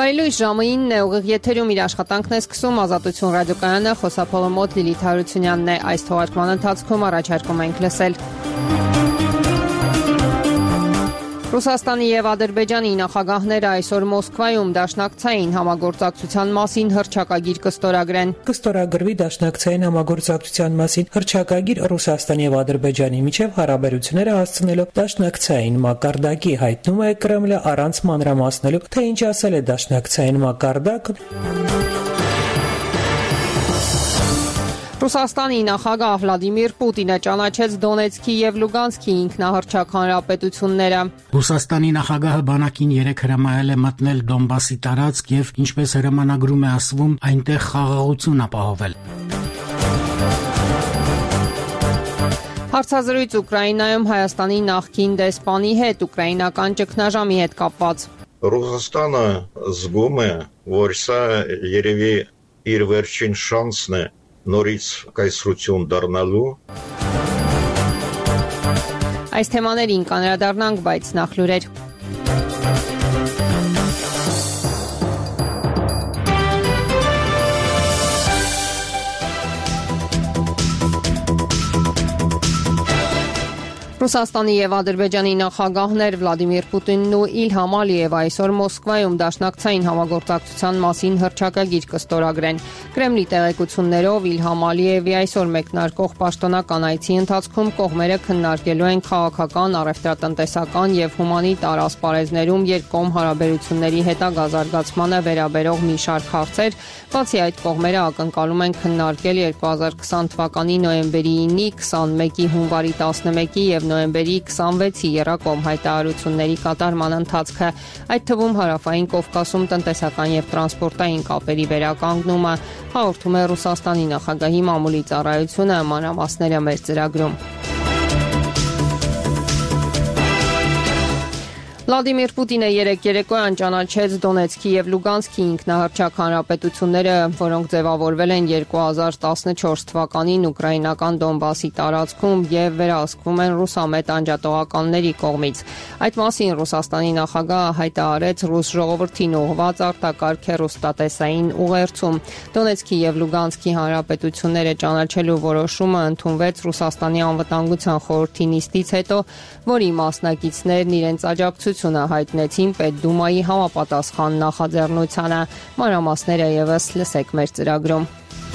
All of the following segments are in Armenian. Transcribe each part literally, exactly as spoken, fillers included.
Բարելույս, ժամը ինն է, ուղիղ եթերում իր աշխատանքն է սկսում Ազատություն ռադիոկայանը, խոսափողը մոտ Լիլիթ Հարությունյանն է, այս թողարկման ընթացքում առաջարկում ենք լսել։ Ռուսաստանի և Ադրբեջանի նախագահները այսօր Մոսկվայում դաշնակցային համագործակցության մասին հռչակագիր կստորագրեն։ Կստորագրվի դաշնակցային համագործակցության մասին հռչակագիր Ռուսաստանի և Ադրբեջանի միջև հարաբերությունները հասցնելով դաշնակցային մակարդակի, հայտնում է Կրեմլը առանց մանրամասնելու, թե ինչ ասել է դաշնակցային մակարդակը։ Ռուսաստանի նախագահ Վլադիմիր Պուտինը ճանաչեց Դոնեցկի և Լուգանսկի ինքնահռչակ հանրապետությունները։ Ռուսաստանի նախագահը բանակին երեկ հրամայել է մտնել Դոնբասի տարածք և, ինչպես հրամանագրում է ասվում, այնտեղ խաղաղություն ապահովել։ Հարցազրույց Ուկրաինայում Հայաստանի նախկին դեսպանի հետ ուկրաինական ճգնաժամի հետ կապված։ Ռուսաստանը զգում է, որ սա երևի իր վերջին շանսն է նորից կայսրություն դառնալու։ Այս թեմաներին կանրադառնանք, բայց նախ լուրեր։ Ռուսաստանի և Ադրբեջանի նախագահներ Վլադիմիր Պուտինն ու Իլհամ Ալիևը այսօր Մոսկվայում դաշնակցային համագործակցության մասին հռչակագիր կստորագրեն։ Կրեմլի տեղեկություններով Իլհամ Ալիևի այսօր մեկնարկող պաշտոնական այցի ընթացքում կողմերը քննարկելու են քաղաքական, առևտրատնտեսական և հումանիտար ասպարեզներում երկկողմ հարաբերությունների հետագա զարգացմանը վերաբերող մի շարք հարցեր, բացի այդ կողմերը ակնկալում են քննարկել երկու հազար քսան թվականի նոյեմբերի ինի, քսանմեկի հունվարի տասնմեկի և նոյեմբերի քսանվեցի եռակողմ հայտարարությունների կատարման ընթացքը, այդ թվում Հարավային Կովկասում տնտեսական և տրանսպորտային կապերի վերականգնումը, հաղորդում է Ռուսաստանի նախագահի մամուլի ծառայությունը, մանրամասները մեր ծրագրում։ Վլադիմիր Պուտինը երեկ երեկոյան ճանաչեց Դոնեցկի և Լուգանսկի ինքնահռչակ հանրապետությունները, որոնք ձևավորվել են երկու հազար տասնչորս թվականին ուկրաինական Դոնբասի տարածքում և վերահսկվում են ռուսամետ անջատողականների կողմից։ Այդ մասին Ռուսաստանի նախագահը հայտարարեց ռուս ժողովրդին ուղղված արտակարգ հեռուստատեսային ուղերձում։ Դոնեցկի և Լուգանսկի հանրապետությունները ճանաչելու որոշումը ընդունվեց Ռուսաստանի անվտանգության խորհրդի նիստից հետո, որի մասնակիցներն իրենց աջակցությունը հայտնեցին Պետդումայի համապատասխան նախաձեռնությանը։ Մանրամասները ևս լսեք մեր ծրագրում։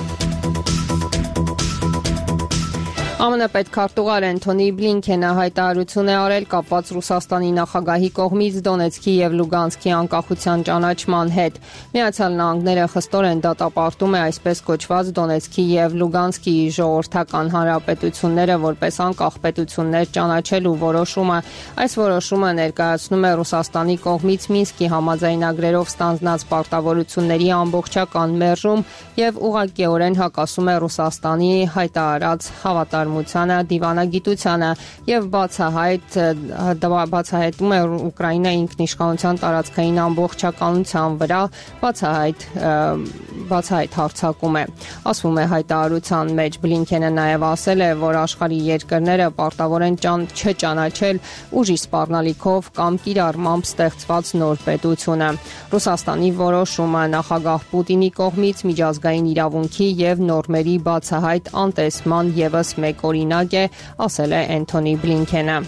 ԱՄՆ պետքարտուղար Էնթոնի Բլինքենը հայտարարություն է արել կապված Ռուսաստանի նախագահի կողմից Դոնեցկի և Լուգանսկի անկախության ճանաչման հետ։ Միացյալ Նահանգները խստորեն դատապարտում է այսպես կոչված Դոնեցկի և Լուգանսկի ժողովրդական հանրապետությունները որպես անկախ պետություններ ճանաչելու որոշումը։ Այս որոշումը ներկայացնում է Ռուսաստանի կողմից Մինսկի համաձայնագրերով ստանձնած պարտավորությունների ամբողջական մերժում և ուղղակիորեն հակասում է Ռուսաստանի հայտարարած հավատարմությանը դիվանագիտությանը և բացահայտ բացահայտում է Ուկրաինայի ինքնիշխանության տարածքային ամբողջականության վրա բացահայտ բացահայտ հարձակում է։ Ասվում է հայտարարության մեջ։ Բլինքենը նաև ասել է, որ աշխարհի երկրները պարտավոր են չճանաչել ուժի սպառնալիքով կամ կիրառմամբ ստեղծված նոր պետությունը։ Ռուսաստանի որոշումը նախագահ Պուտինի կողմից միջազգային իրավունքի և նորմերի բացահայտ անտեսման ևս մեկ օրինակ է, ասել է Էնթոնի Բլինքենը։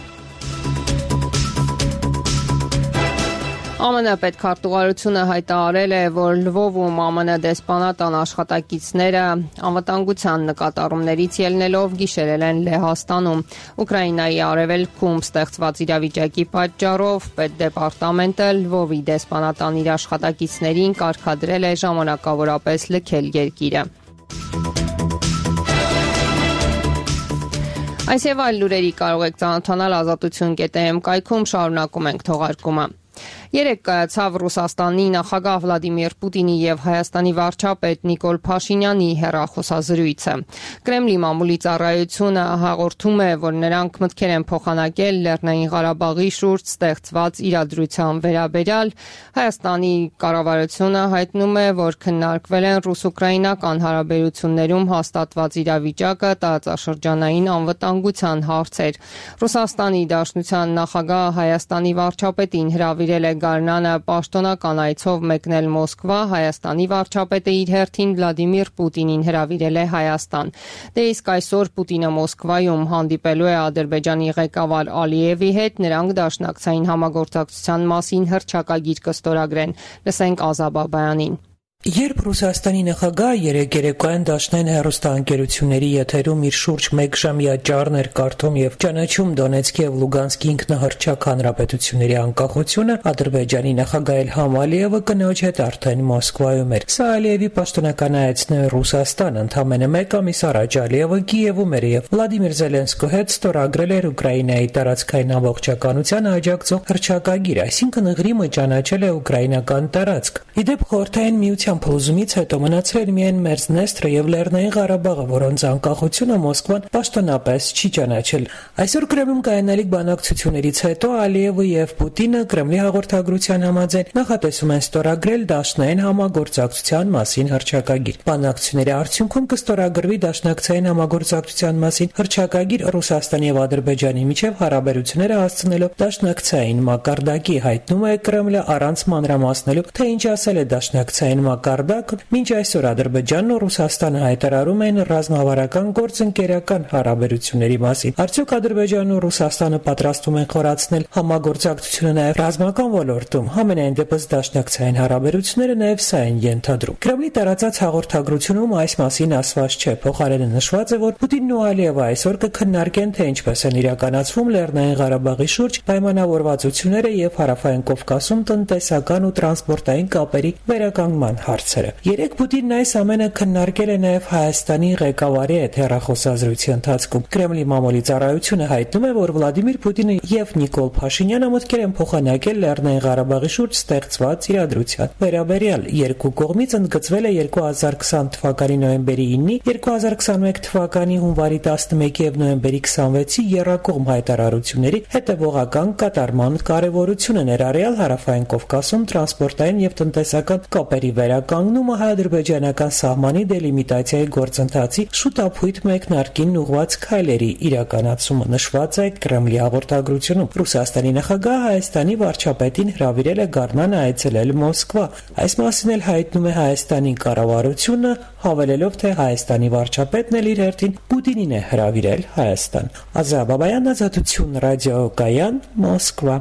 ԱՄՆ պետքարտուղարությունը հայտարարել է, որ Լվովում ԱՄՆ դեսպանատան աշխատակիցները անվտանգության նկատառումներից ելնելով գիշերել են Լեհաստանում։ Ուկրաինայի արևելքում ստեղծված իրավիճակի պատճառով պետդեպարտամենտը Լվովի դեսպանատան իր աշխատակիցներին կարգադրել է ժամանակավորապես լքել երկիրը։ Այս եւ այլ լուրերի կարող եք ծանոթանալ ազատություն կետ էմ կայքում, շարունակում ենք թողարկումը։ Երեկ կայացավ Ռուսաստանի նախագահ Վլադիմիր Պուտինի և Հայաստանի վարչապետ Նիկոլ Փաշինյանի հեռախոսազրույցը։ Կրեմլի մամուլի ծառայությունը հաղորդում է, որ նրանք մտքեր են փոխանակել Լեռնային Ղարաբաղի շուրջ ստեղծված իրադրության վերաբերյալ։ Հայաստանի կառավարությունը հայտնում է, որ քննարկվել են ռուս-ուկրաինական հարաբերություններում հաստատված իրավիճակը, տարածաշրջանային անվտանգության հարցեր։ Ռուսաստանի Դաշնության նախագահը Հայաստանի վարչապետին հրավիրել է գարնանը պաշտոնական այցով մեկնել Մոսկվա, Հայաստանի վարչապետը իր հերթին Վլադիմիր Պուտինին հրավիրել է Հայաստան։ Դե իսկ այսօր Պուտինը Մոսկվայում հանդիպելու է Ադրբեջանի ղեկավար Ալիևի հետ, նրանք դաշնակցային համագործակցության մասին հռչակագիր կստորագրեն։ Լսենք Ազաբ Աբայանին։ Երբ Ռուսաստանի նախագահը երեկ երեկոյան դաշնային հեռուստաընկերությունների եթերում իր շուրջ մեկ ժամյա ճառներ կարդում եւ ճանաչում Դոնեցկի եւ Լուգանսկի ինքնահռչակ հանրապետությունների անկախությունը, Ադրբեջանի նախագահ Իլհամ Ալիևը կնոջ հետ արդեն Մոսկվայում էր։ Սա Ալիևի պաշտոնական այցն է Ռուսաստան, ընդամենը մեկ ամիս առաջ Ալիևը Կիևում էր եւ Վլադիմիր Զելենսկու հետ ստորագրել էր Ուկրաինայի տարածքային ամբողջականության աջակցող հռչակագիր, այսինքն Ղրիմը ճանաչել է ուկրաինական տարածք։ Իդեպ խորհրդային միության փլուզումից հետո մնացել էր միայն Մերձնեստրը եւ Լեռնային Ղարաբաղը, որոնց անկախությունը Մոսկվան պաշտոնապես չի ճանաչել։ Այսօր Կրեմլում կայանալիք բանակցություններից հետո Ալիևը եւ Պուտինը Կրեմլի հաղորդագրության համաձայն նախատեսում են ստորագրել դաշնային համագործակցության մասին հռչակագիր։ Բանակցությունների արդյունքում կստորագրվի դաշնակցային համագործակցության մասին հռչակագիր Ռուսաստանի եւ Ադրբեջանի միջև հարաբերությունները հասցնելով դաշնակցային մակարդակի, հայտնում է Կրեմլը առանց մանրամասնելու, թե ինչ ասել է դաշնակցային մակարդակը։ Մինչ այսօր Ադրբեջանն ու Ռուսաստանը հայտարարում են ռազմավարական գործընկերական հարաբերությունների մասին։ Արդյոք Ադրբեջանն ու Ռուսաստանը պատրաստվում են խորացնել համագործակցությունը նաև ռազմական ոլորտում։ Համենայն դեպս դաշնակցային հարաբերությունները նաև սա են ենթադրում։ Կրեմլի տարածած հաղորդագրությունում այս մասին ասված չէ, փոխարենը նշված է, որ Պուտինն ու Ալիևը այսօր կքննարկեն, թե ինչպես են իրականացվում Լեռնային Ղարաբաղի շուրջ պայմանավորվածությունները եւ Հարավային Կովկասում տնտեսական ու տրանսպորտային կապերի վերականգնման հարցերը։ Երեք Պուտինն այս ամենը քննարկել է նաև Հայաստանի ղեկավարի հետ հեռախոսազրույցի ընթացքում։ Կրեմլի մամուլի ծառայությունը հայտնում է, որ Վլադիմիր Պուտինը եւ Նիկոլ Փաշինյանը մտքեր են փոխանակել Լեռնային Ղարաբաղի շուրջ ստեղծված իրադրության վերաբերյալ։ Երկու կողմից ընդգծվել է երկու հազար քսան թվականի նոյեմբերի ինը, երկու հազար քսաներկու թվականի հունվարի տասնմեկի եւ նոյեմբերի քսանվեցի եռակողմ հայտարարությունների հետևողական կատարման կարևորությունը, ներառյալ Հարավային Կովկասում տրանսպորտային եւ տնտեսական կապերի վերականգնումը, հայ-ադրբեջանական սահմանի դելիմիտացիայի գործընթացի շուտափույթ մեկնարկին ուղղված քայլերի իրականացումը, նշված է Կրեմլի հաղորդագրությունում։ Ռուսաստանի նախագահը Հայաստանի վարչապետին հրավիրել է գարնանը այցելել Մոսկվա։ Այս մասին էլ հայտնում է Հայաստանի կառավարությունը, հավելելով, թե Հայաստանի վարչապետն էլ իր հերթին Պուտինին է հրավիրել Հայաստան։ Ազաբ Աբայան, Ազատություն ռադիոկայան, Մոսկվա։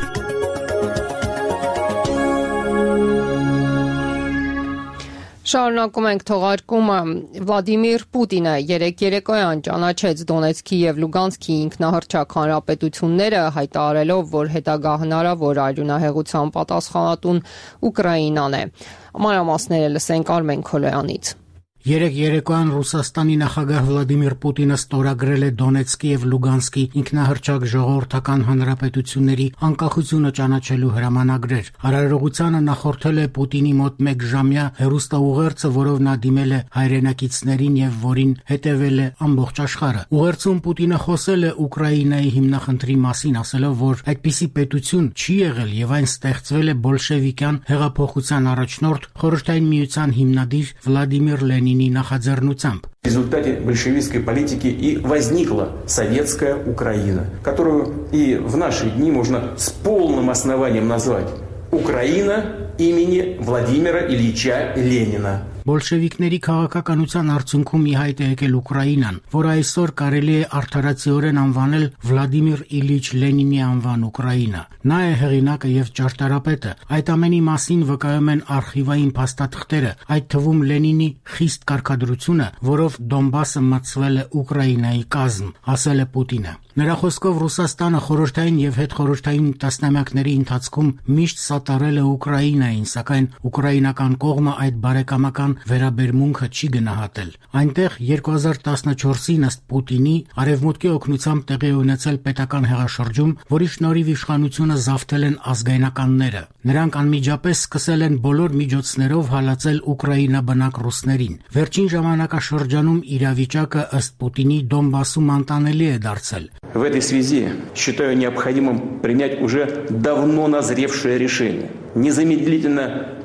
Շարունակում ենք թողարկումը։ Վլադիմիր Պուտինը երեկ երեկոյան ճանաչեց Դոնեցկի եւ Լուգանսկի ինքնահռչակ հանրապետությունները, հայտարարելով, որ հետագա հնարավոր արյունահեղության պատասխանատուն Ուկրաինան է։ Մանրամասները լսենք Արմեն Քոլոյանից։ Երեկ երեկոյան Ռուսաստանի նախագահ Վլադիմիր Պուտինը ստորագրել է Դոնեցկի եւ Լուգանսկի ինքնահռչակ ժողովրդական հանրապետությունների անկախությունը ճանաչելու հրամանագրեր։ Արարողությանը նախորդել է Պուտինի մոտ մեկ ժամյա հեռուստաուղերձը, որով նա դիմել է հայրենակիցներին եւ որին հետեւել է ամբողջ աշխարհը։ Ուղերձում Պուտինը խոսել է Ուկրաինայի հիմնախնդրի մասին, ասելով, որ այդպիսի պետություն չի եղել եւ այն ստեղծվել է բոլշևիկյան հեղափոխության առաջնորդ Խորհրդային Միության հիմնադիր Վլադիմիր Լենինի նախաձեռնությամբ։ В результате большевистской политики и возникла советская Украина, которую и в наши дни можно с полным основанием назвать Украина имени Владимира Ильича Ленина. Բոլշևիկների քաղաքականության արդյունքում ի հայտ է եկել Ուկրաինան, որ այսօր կարելի է արդարացիորեն անվանել Վլադիմիր Իլիչ Լենինի անվան Ուկրաինա։ Նա է հեղինակը եւ ճարտարապետը։ Այդ ամենի մասին վկայում են արխիվային փաստաթղթերը, այդ թվում Լենինի խիստ կարգադրությունը, որով Դոնբասը մտցվել է Ուկրաինայի կազմ, ասել է Պուտինը։ Նրա խոսքով Ռուսաստանը խորհրդային եւ հետխորհրդային տասնամյակների ընթացքում միշտ սատարել է Ուկրաինային, սակայն ուկրաինական կողմը այդ բարեկամական վերաբերմունքը չի գնահատել։ Այնտեղ երկու հազար տասնչորսին ըստ Պուտինի արևմուտքի օգնությամբ տեղի ունեցել պետական հեղաշրջում, որի շնորհիվ իշխանությունը զավթել են ազգայնականները։ Նրանք անմիջապես սկսել են բոլոր միջոցներով հալածել Ուկրաինա բնակ ռուսներին։ Վերջին ժամանակաշրջանում իրավիճակը ըստ Պուտինի Դոնբասում անտանելի է դարձել։ В этой связи считаю необходимым принять уже давно назревшее решение, незамедлительно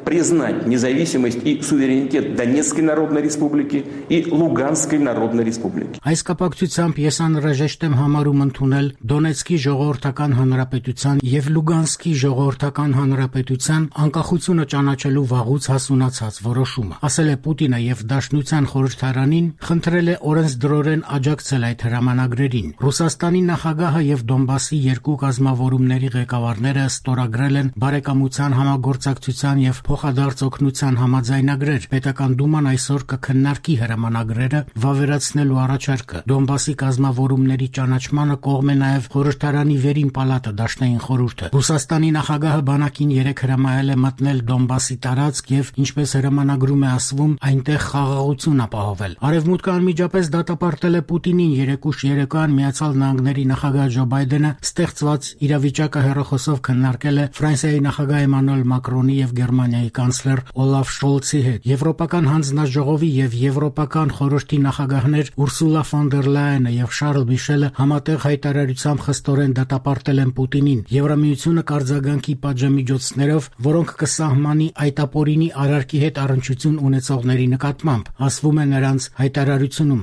признать независимость и суверенитет Донецкой Народной Республики и Луганской Народной Республики. Այս կապակցությամբ ես անհրաժեշտ եմ համարում ընդունել Դոնեցկի ժողովրդական հանրապետության եւ Լուգանսկի ժողովրդական հանրապետության անկախությունը ճանաչելու վաղուց հասունացած որոշումը, ասել է Պուտինը եւ Դաշնության խորհրդարանին խնդրել է օրենսդրորեն աջակցել այդ հրամանագրերին։ Ռուսաստանի նախագահը եւ Դոնբասի երկու կազմավորումների ղեկավարները ստորագրել են բարեկամության համագործակցության եւ փոխադարձ օգնության համաձայնագրեր։ Պետական դուման այսօր կքննարկի հրամանագրերը վավերացնելու առաջարկը։ Դոնբասի կազմավորումների ճանաչմանը կողմ է նաեւ խորհրդարանի վերին պալատը Դաշնային խորհուրդը։ Ռուսաստանի նախագահը բանակին երեք հրամայել է մտնել Դոնբասի տարածք եւ ինչպես հրամանագրում է ասվում, այնտեղ խաղաղություն ապահովել։ Արևմուտքը անմիջապես դատապարտել է Պուտինին երեկուշ երեկոյան Միացյալ Նահանգների նախագահ Ջո Բայդենը ստեղծված իրավիճակը հեռախոսով քննարկել է Ֆրանսիայի նախագահ Էմանուել Մակրոնի եւ Գերմանիայի կանցլեր Օլաֆ Շոլցի հետ։ Եվրոպական հանձնաժողովի եւ Եվրոպական խորհրդի նախագահներ Ուրսուլա ֆոն դեր Լայենը եւ Շարլ Միշելը համատեղ հայտարարությամբ խստորեն դատապարտել են Պուտինին։ Եվրամիությունը կարձագանքի պատժամիջոցներով, որոնք կսահմանի այտապորինի արարքի հետ առնչություն ունեցողների նկատմամբ, ասվում է նրանց հայտարարությունում։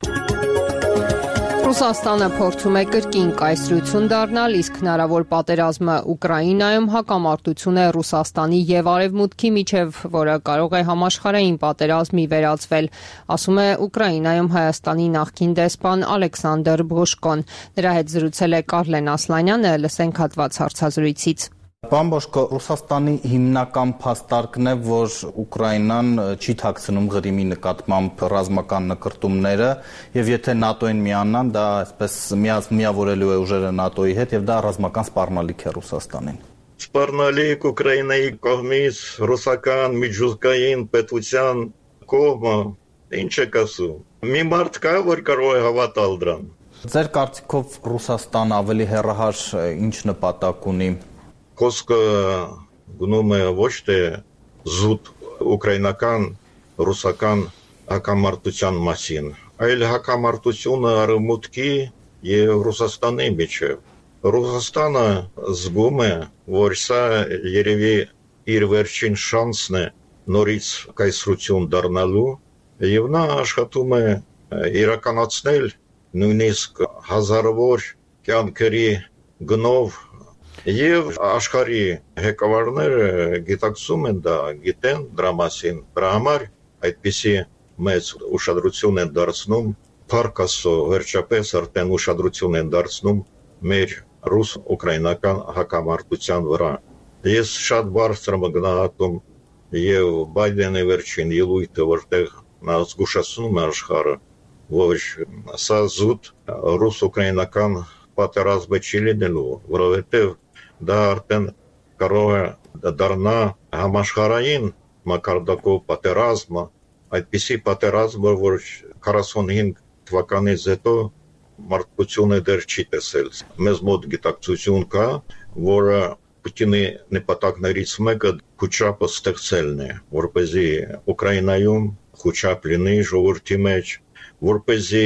Ռուսաստանը փորձում է կրկին կայսրություն դառնալ, իսկ հնարավոր պատերազմը Ուկրաինայում հակամարտություն է Ռուսաստանի եւ Արևմուտքի միջև, որը կարող է համաշխարհային պատերազմի վերածվել, ասում է Ուկրաինայում Հայաստանի նախկին դեսպան Ալեքսանդր Բոշկոն։ Նրա հետ զրուցել է Կարլեն Ասլանյանը, լսենք հատված հարցազրույցից։ Պարոն Բոշկո, Ռուսաստանի հիմնական փաստարկն է, որ Ուկրաինան չի թաքցնում Ղրիմի նկատմամբ ռազմական նկրտումները, եւ եթե ՆԱՏՕ-ին միանան, դա այսպես միավորելու է ուժերը ՆԱՏՕ-ի հետ եւ դա ռազմական սպառնալիք է Ռուսաստանին։ Սպառնալիք Ուկրաինայի կողմից ռուսական միջուկային պետության կողմը ինչ է ասում։ Մի մարդ կա, որ կարող է հավատալ դրան։ Ձեր կարծիքով Ռուսաստանը ավելի հեռահար ինչ նպատակ ունի։ Խոսքը գնում է ոչ թե զուտ ուկրաինական ռուսական հակամարտության մասին, այլ հակամարտությունը Արևմուտքի եւ Ռուսաստանի միջեւ։ Ռուսաստանը զգում է, որ սա երևի իր վերջին շանսն է նորից կայսրություն դառնալու եւ նա աշխատում է իրականացնել նույնիսկ հազարավոր կյանքերի գնով Եվ աշխարհի ղեկավարները գիտակցում են դա, գիտեն դրա մասին, դրա համար այդպիսի մեծ ուշադրություն են դարձնում, փառք Աստծո, վերջապես արդեն ուշադրություն են դարձնում մեր ռուս-ուկրաինական հակամարտության վրա։ Ես շատ բարձր եմ գնահատում եւ Բայդենի վերջին ելույթը, որտեղ նա զգուշացնում է աշխարհը, որ սա զուտ ռուս-ուկրաինական պատերազմը չի լինելու, որովհետեւ դա արդեն կարող է դառնա համաշխարհային մակարդակով պատերազմը, այդպիսի պատերազմ, որ քառասունհինգ թվականից հետո մարդկությունը դեռ չի տեսել։ Մեզ մոտ գիտակցություն կա, որը Պուտինի նպատակներից մեկը խոչապը ստեղծելն է, որպեսզի Ուկրաինայում խոչապ լինի ժողովրդի մեջ, որպեսզի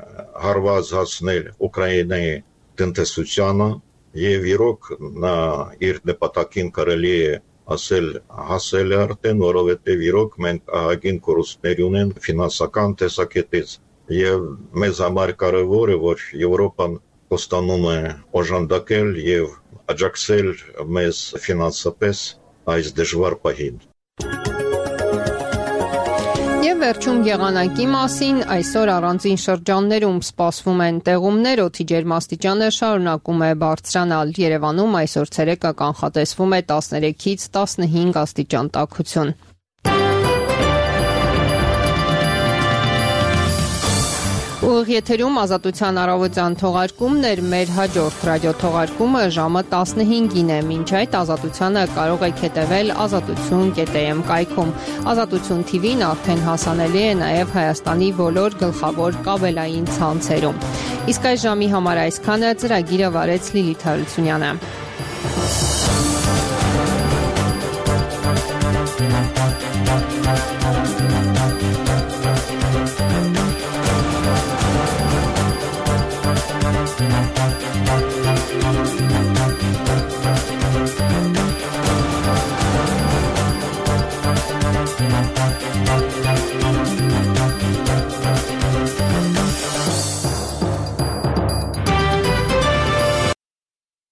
հարված հասնել Ուկրաինայի տնտեսությանը եւ իրոք նա իր նպատակին կարելի է ասել հասել է արդեն, որովհետեւ իրոք մենք ահագին կորուստներ ունենք ֆինանսական տեսակետից եւ մեզ համար կարեւոր է, որ Եվրոպան կոստանում է օժանդակել եւ աջակցել մեզ ֆինանսապես այս դժվար պահին։ Եվ վերջում եղանակի մասին, այսօր առանձին շրջաններում սպասվում են տեղումներ, օդի ջերմաստիճանը շարունակում է բարձրանալ։ Երևանում այսօր ցերեկը կանխատեսվում է տասներեքից տասնհինգ աստիճան տաքություն։ Ուղիղ եթերում Ազատության առավոտյան թողարկումներ, մեր հաջորդ ռադիոթողարկումը ժամը տասնհինգին է։ Մինչ այդ Ազատությանը կարող եք հետևել ազատություն կետ am կայքում։ Ազատություն T V-ն արդեն հասանելի է նաև Հայաստանի բոլոր գլխավոր կաբելային ցանցերում։ Իսկ այս ժամի համար այսքանը, ծրագիրը վարեց Լիլիթ Հարությունյանը։ Thank you.